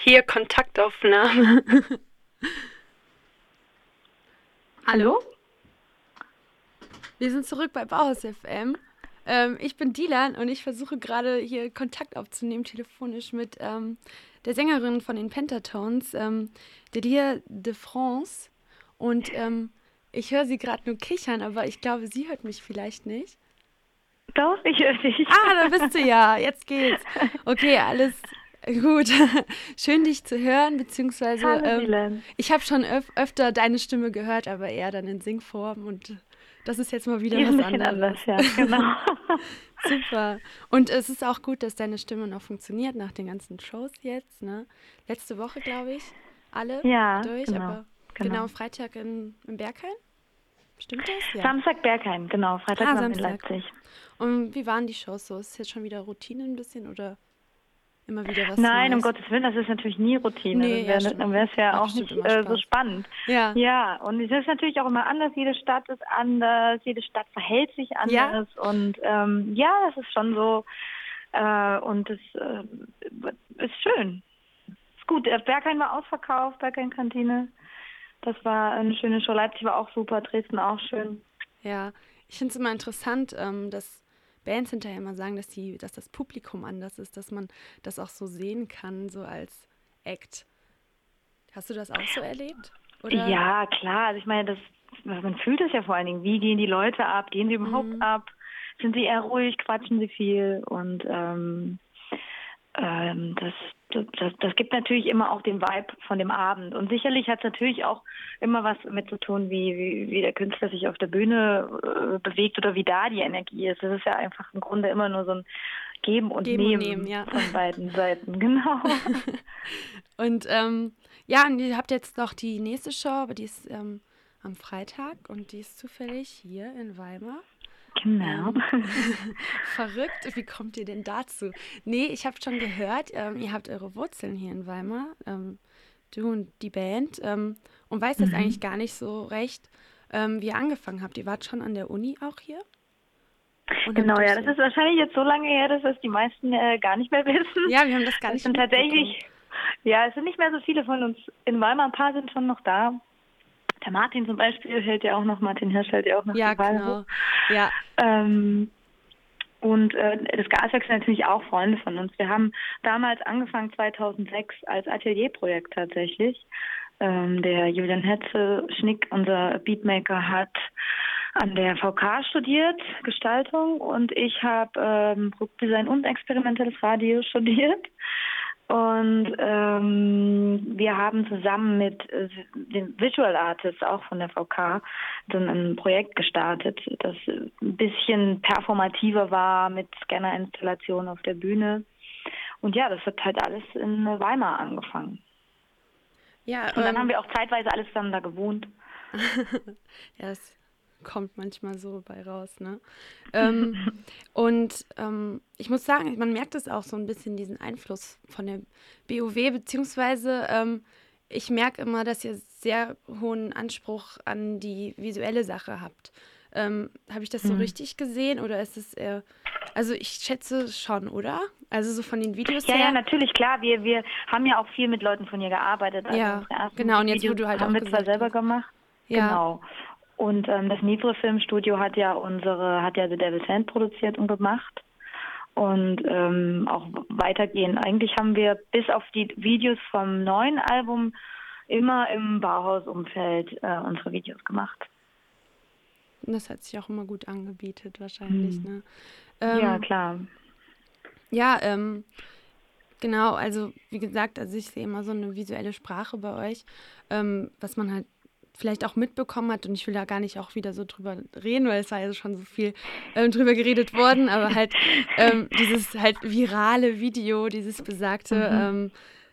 Hier Kontaktaufnahme. Hallo? Wir sind zurück bei Bauhaus FM. Ich bin Dilan und ich versuche gerade hier Kontakt aufzunehmen, telefonisch mit der Sängerin von den Pentatones, Didier de France. Und ich höre sie gerade nur kichern, aber ich glaube, sie hört mich vielleicht nicht. Doch, ich höre dich. Ah, da bist du ja. Jetzt geht's. Okay, alles gut. Schön, dich zu hören, beziehungsweise Hallo, Dilan. ich habe schon öfter deine Stimme gehört, aber eher dann in Singform und das ist jetzt mal wieder Die ist was ein bisschen anderes. anders, ja, genau. Super. Und es ist auch gut, dass deine Stimme noch funktioniert nach den ganzen Shows jetzt, ne? Letzte Woche, glaube ich, alle Ja, durch, genau. aber genau Freitag in Berghain. Stimmt das? Ja. Samstag Bergheim, genau. Freitag waren wir in Samstag. Leipzig. Und wie waren die Shows so? Ist es jetzt schon wieder Routine ein bisschen oder immer wieder was Nein, um Neues? Gottes Willen, das ist natürlich nie Routine. Nee, ja, Dann wäre es ja macht auch bestimmt nicht immer so Spaß. spannend. Ja. Ja, und es ist natürlich auch immer anders. Jede Stadt ist anders, jede Stadt verhält sich anders. Und ja, das ist schon so. Und es ist schön. Ist gut. Berghain war ausverkauft, Berghain-Kantine. Das war eine schöne Show. Leipzig war auch super, Dresden auch schön. Ja, ich finde es immer interessant, dass Bands hinterher immer sagen, dass das Publikum anders ist, dass man das auch so sehen kann, so als Act. Hast du das auch so erlebt? Oder? Ja, klar. Also ich meine, man fühlt es ja vor allen Dingen. Wie gehen die Leute ab? Gehen sie überhaupt ab? Sind sie eher ruhig? Quatschen sie viel? Und das gibt natürlich immer auch den Vibe von dem Abend. Und sicherlich hat es natürlich auch immer was mit zu tun, wie der Künstler sich auf der Bühne bewegt oder wie da die Energie ist. Das ist ja einfach im Grunde immer nur so ein Geben und Nehmen ja. von beiden Seiten. Genau. Und ja, und ihr habt jetzt noch die nächste Show, aber die ist am Freitag und die ist zufällig hier in Weimar. Genau. Verrückt, wie kommt ihr denn dazu? Nee, ich habe schon gehört, ihr habt eure Wurzeln hier in Weimar, du und die Band, und weiß das eigentlich gar nicht so recht, wie ihr angefangen habt. Ihr wart schon an der Uni auch hier? Und genau, ja, das ist wahrscheinlich jetzt so lange her, dass das die meisten gar nicht mehr wissen. Ja, wir haben das gar nicht mitbekommen. Tatsächlich, ja, es sind nicht mehr so viele von uns in Weimar, ein paar sind schon noch da. Der Martin zum Beispiel Martin Hirsch hält ja auch noch ja, die Weile genau. hoch. Ja. Und das Gaswerk sind natürlich auch Freunde von uns. Wir haben damals angefangen, 2006, als Atelierprojekt tatsächlich. Der Julian Hetze-Schnick, unser Beatmaker, hat an der VK studiert, Gestaltung, und ich habe Produktdesign und experimentelles Radio studiert. Und wir haben zusammen mit den Visual Artists, auch von der VK, dann ein Projekt gestartet, das ein bisschen performativer war mit Scannerinstallationen auf der Bühne. Und ja, das hat halt alles in Weimar angefangen. Ja, und dann haben wir auch zeitweise alles zusammen da gewohnt. Ja, es kommt manchmal so bei raus, ne? Und ich muss sagen, man merkt es auch so ein bisschen, diesen Einfluss von der BOW, beziehungsweise ich merke immer, dass ihr sehr hohen Anspruch an die visuelle Sache habt. Habe ich das so richtig gesehen oder ist es eher, also ich schätze schon, oder? Also so von den Videos her. Ja, natürlich, klar. Wir haben ja auch viel mit Leuten von ihr gearbeitet. Also ja, genau. Und jetzt, wo du halt haben auch wir zwar selber gemacht. Ja. Genau. Und das Nivre Filmstudio hat ja The Devil's Hand produziert und gemacht. Und auch weitergehend. Eigentlich haben wir bis auf die Videos vom neuen Album immer im Bauhaus-Umfeld unsere Videos gemacht. Das hat sich auch immer gut angebietet, wahrscheinlich, ne? Ja, klar. Ja, genau, also wie gesagt, also ich sehe immer so eine visuelle Sprache bei euch, was man halt vielleicht auch mitbekommen hat, und ich will da gar nicht auch wieder so drüber reden, weil es war ja schon so viel drüber geredet worden, aber halt dieses halt virale Video, dieses besagte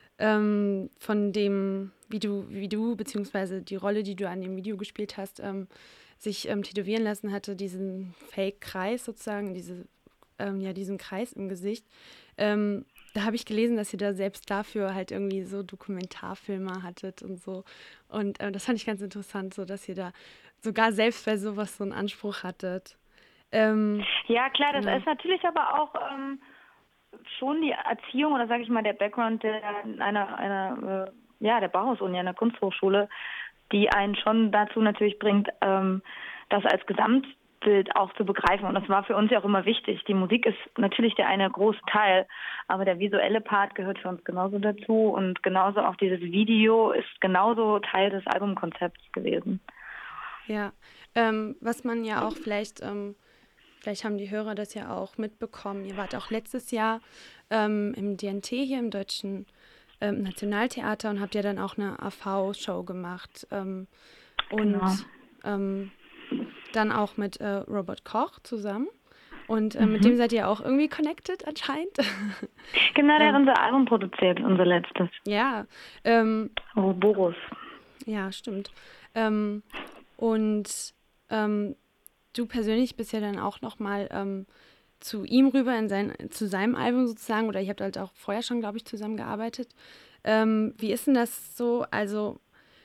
von dem, wie du beziehungsweise die Rolle, die du an dem Video gespielt hast, sich tätowieren lassen hatte, diesen Fake-Kreis sozusagen, diesen Kreis im Gesicht. Da habe ich gelesen, dass ihr da selbst dafür halt irgendwie so Dokumentarfilme hattet und so. Und das fand ich ganz interessant, so dass ihr da sogar selbst bei sowas so einen Anspruch hattet. Ja, klar, das ist natürlich aber auch schon die Erziehung oder sage ich mal der Background der Bauhaus-Uni, einer Kunsthochschule, die einen schon dazu natürlich bringt, das als Gesamtbild auch zu begreifen. Und das war für uns ja auch immer wichtig. Die Musik ist natürlich der eine große Teil, aber der visuelle Part gehört für uns genauso dazu und genauso auch dieses Video ist genauso Teil des Albumkonzepts gewesen. Ja, was man ja auch vielleicht haben die Hörer das ja auch mitbekommen. Ihr wart auch letztes Jahr im DNT hier im Deutschen Nationaltheater und habt ja dann auch eine AV-Show gemacht. Genau. Dann auch mit Robert Koch zusammen. Und mit dem seid ihr auch irgendwie connected anscheinend. Genau, der hat unser Album produziert, unser letztes. Ja. Boris. Ja, stimmt. Du persönlich bist ja dann auch nochmal zu ihm rüber zu seinem Album sozusagen, oder ihr habt halt auch vorher schon, glaube ich, zusammengearbeitet. Wie ist denn das so? Also,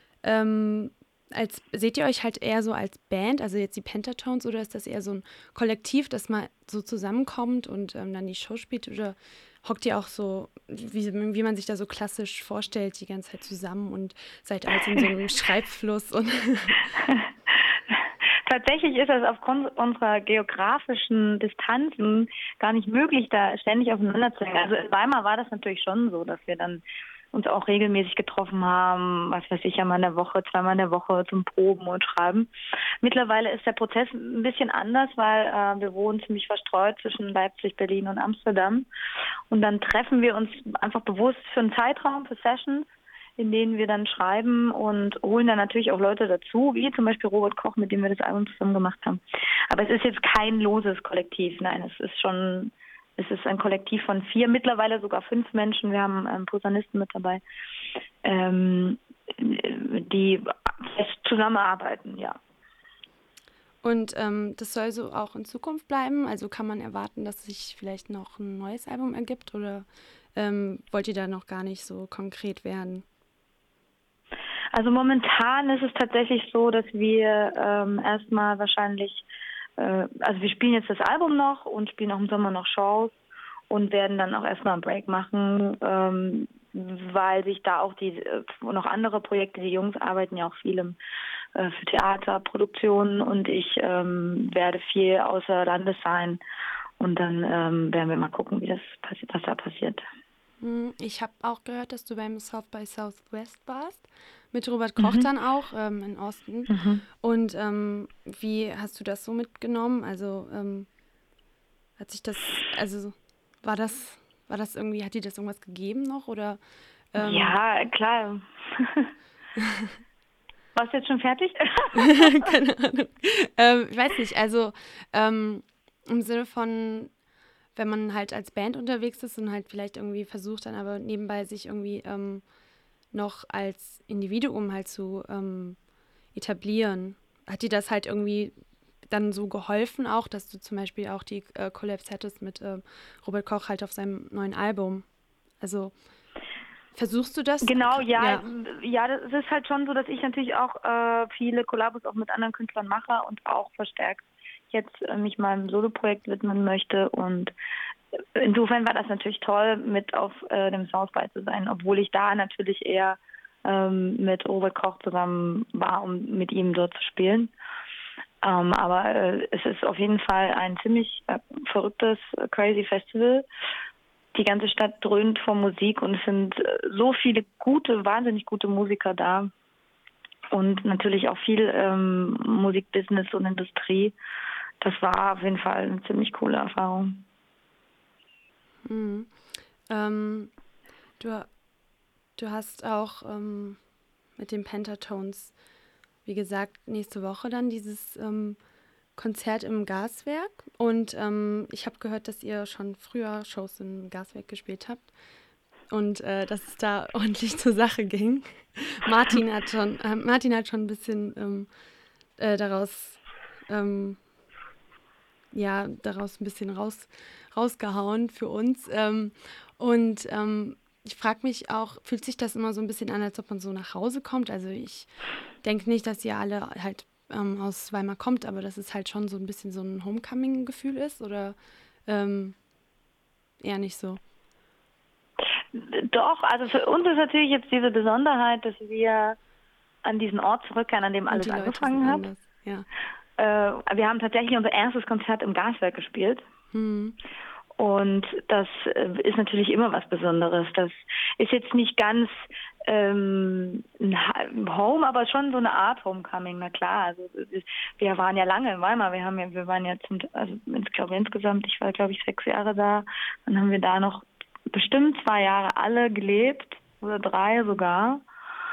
seht ihr euch halt eher so als Band, also jetzt die Pentatones, oder ist das eher so ein Kollektiv, das mal so zusammenkommt und dann die Show spielt? Oder hockt ihr auch so, wie man sich da so klassisch vorstellt, die ganze Zeit zusammen und seid halt in so einem Schreibfluss? Und Tatsächlich ist es aufgrund unserer geografischen Distanzen gar nicht möglich, da ständig aufeinander zu hängen. Also in Weimar war das natürlich schon so, dass wir dann uns auch regelmäßig getroffen haben, was weiß ich, einmal in der Woche, zweimal in der Woche zum Proben und Schreiben. Mittlerweile ist der Prozess ein bisschen anders, weil wir wohnen ziemlich verstreut zwischen Leipzig, Berlin und Amsterdam. Und dann treffen wir uns einfach bewusst für einen Zeitraum, für Sessions, in denen wir dann schreiben und holen dann natürlich auch Leute dazu, wie zum Beispiel Robert Koch, mit dem wir das Album zusammen gemacht haben. Aber es ist jetzt kein loses Kollektiv, nein, es ist ein Kollektiv von 4, mittlerweile sogar 5 Menschen. Wir haben Posaunisten mit dabei, die fest zusammenarbeiten, ja. Und das soll so auch in Zukunft bleiben? Also kann man erwarten, dass sich vielleicht noch ein neues Album ergibt, oder wollt ihr da noch gar nicht so konkret werden? Also momentan ist es tatsächlich so, dass wir erstmal wahrscheinlich, also wir spielen jetzt das Album noch und spielen auch im Sommer noch Shows und werden dann auch erstmal einen Break machen, weil sich da auch noch andere Projekte, die Jungs arbeiten ja auch viel für Theaterproduktionen und ich werde viel außer Landes sein und dann werden wir mal gucken, wie das passiert, was da passiert. Ich habe auch gehört, dass du beim South by Southwest warst, mit Robert Koch dann auch in Austin. Und wie hast du das so mitgenommen? Also war das irgendwie, hat dir das irgendwas gegeben noch? Oder, ja, klar. Warst du jetzt schon fertig? Keine Ahnung. Ich weiß nicht, also im Sinne von, wenn man halt als Band unterwegs ist und halt vielleicht irgendwie versucht dann aber nebenbei sich irgendwie noch als Individuum halt zu etablieren. Hat dir das halt irgendwie dann so geholfen auch, dass du zum Beispiel auch die Collabs hattest mit Robert Koch halt auf seinem neuen Album? Also versuchst du das? Genau, ja, das ist halt schon so, dass ich natürlich auch viele Kollabos auch mit anderen Künstlern mache und auch verstärkt jetzt mich meinem Soloprojekt widmen möchte und insofern war das natürlich toll, mit auf dem South by zu sein, obwohl ich da natürlich eher mit Robert Koch zusammen war, um mit ihm dort zu spielen. Aber es ist auf jeden Fall ein ziemlich verrücktes, crazy Festival. Die ganze Stadt dröhnt vor Musik und es sind so viele wahnsinnig gute Musiker da. Und natürlich auch viel Musikbusiness und Industrie. Das war auf jeden Fall eine ziemlich coole Erfahrung. Mhm. Du hast auch mit den Pentatones, wie gesagt, nächste Woche dann dieses Konzert im Gaswerk. Und ich habe gehört, dass ihr schon früher Shows im Gaswerk gespielt habt und dass es da ordentlich zur Sache ging. Martin hat schon ein bisschen daraus ein bisschen rausgehauen für uns. Ich frage mich auch, fühlt sich das immer so ein bisschen an, als ob man so nach Hause kommt? Also ich denke nicht, dass ihr alle halt aus Weimar kommt, aber dass es halt schon so ein bisschen so ein Homecoming-Gefühl ist, oder eher nicht so? Doch, also für uns ist natürlich jetzt diese Besonderheit, dass wir an diesen Ort zurückkehren, an dem Und alles die Leute angefangen sind hat. anders. Ja. Wir haben tatsächlich unser erstes Konzert im Gaswerk gespielt. Hm. Und das ist natürlich immer was Besonderes. Das ist jetzt nicht ganz ein Home, aber schon so eine Art Homecoming, na klar. Also wir waren ja lange in Weimar. Wir waren ja ich glaube insgesamt, ich war glaube ich 6 Jahre da. Dann haben wir da noch bestimmt 2 Jahre alle gelebt oder 3 sogar.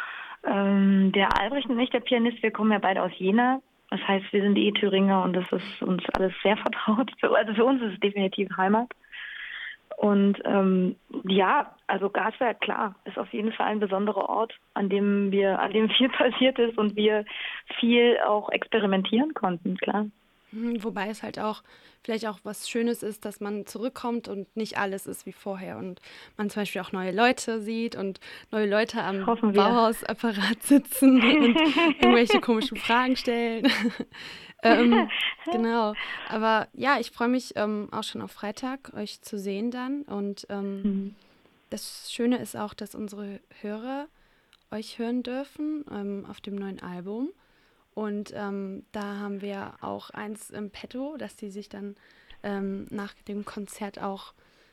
Der Albrecht und ich, der Pianist, wir kommen ja beide aus Jena. Das heißt, wir sind Thüringer und das ist uns alles sehr vertraut. Also für uns ist es definitiv Heimat. Und ja, also Gaswerk, klar, ist auf jeden Fall ein besonderer Ort, an dem viel passiert ist und wir viel auch experimentieren konnten, klar. Wobei es halt auch vielleicht auch was Schönes ist, dass man zurückkommt und nicht alles ist wie vorher und man zum Beispiel auch neue Leute sieht und neue Leute am Hoffen wir. Bauhausapparat sitzen und irgendwelche komischen Fragen stellen. Genau. Aber ja, ich freue mich auch schon auf Freitag, euch zu sehen dann. Und das Schöne ist auch, dass unsere Hörer euch hören dürfen auf dem neuen Album. Und da haben wir auch eins im Petto, dass die sich dann nach dem Konzert auch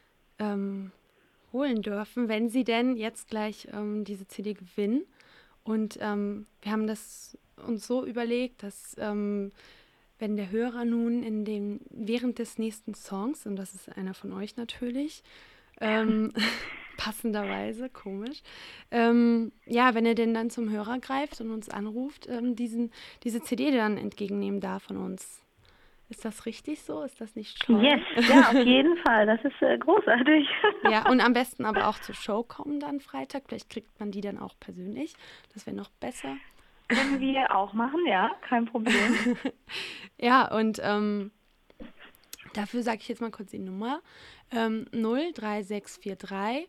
holen dürfen, wenn sie denn jetzt gleich diese CD gewinnen. Und wir haben das uns so überlegt, dass wenn der Hörer nun während des nächsten Songs, und das ist einer von euch natürlich, passenderweise, komisch. Ja, wenn er denn dann zum Hörer greift und uns anruft, diese CD dann entgegennehmen darf von uns. Ist das richtig so? Ist das nicht toll? Yes, ja, auf jeden Fall. Das ist großartig. Ja, und am besten aber auch zur Show kommen dann Freitag. Vielleicht kriegt man die dann auch persönlich. Das wäre noch besser. Können wir auch machen, ja, kein Problem. Ja, und dafür sage ich jetzt mal kurz die Nummer. 03643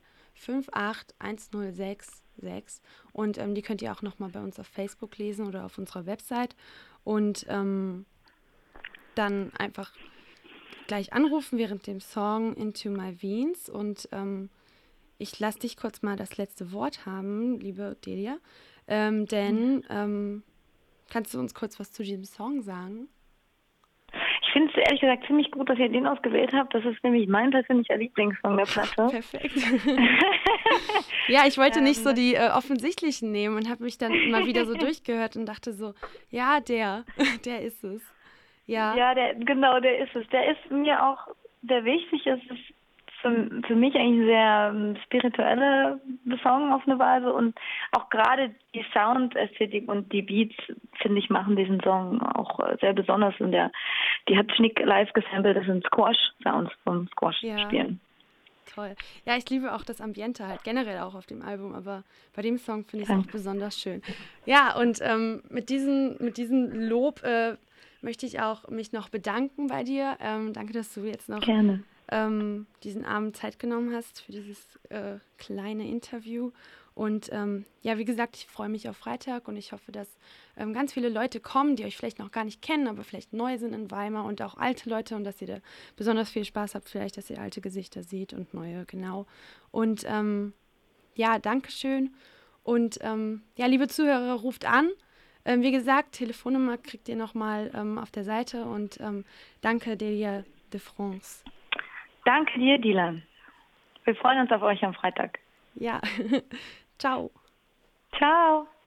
58106 und die könnt ihr auch nochmal bei uns auf Facebook lesen oder auf unserer Website und dann einfach gleich anrufen während dem Song Into My Veins und ich lasse dich kurz mal das letzte Wort haben, liebe Delia, denn kannst du uns kurz was zu diesem Song sagen? Ich finde es ehrlich gesagt ziemlich gut, dass ihr den ausgewählt habt. Das ist nämlich mein persönlicher Lieblingssong der Platte. Perfekt. Ja, ich wollte nicht so die offensichtlichen nehmen und habe mich dann mal wieder so durchgehört und dachte so, ja, der ist es. Ja, der ist es. Der ist mir auch sehr wichtig. Es ist für mich eigentlich ein sehr spiritueller Song auf eine Weise und auch gerade die Soundästhetik und die Beats, finde ich, machen diesen Song auch sehr besonders und die hat Schnick live gesampelt, das sind Squash-Sounds vom Squash-Spielen. Toll. Ja, ich liebe auch das Ambiente halt generell auch auf dem Album, aber bei dem Song finde ich es auch besonders schön. Ja, und mit diesem Lob möchte ich auch mich noch bedanken bei dir. Danke, dass du jetzt noch diesen Abend Zeit genommen hast für dieses kleine Interview. Und ja, wie gesagt, ich freue mich auf Freitag und ich hoffe, dass ganz viele Leute kommen, die euch vielleicht noch gar nicht kennen, aber vielleicht neu sind in Weimar und auch alte Leute und dass ihr da besonders viel Spaß habt, vielleicht, dass ihr alte Gesichter seht und neue, genau. Und ja, Dankeschön. Und ja, liebe Zuhörer, ruft an. Wie gesagt, Telefonnummer kriegt ihr nochmal auf der Seite und danke, Delia de France. Danke dir, Dylan. Wir freuen uns auf euch am Freitag. Ja, ciao. Ciao.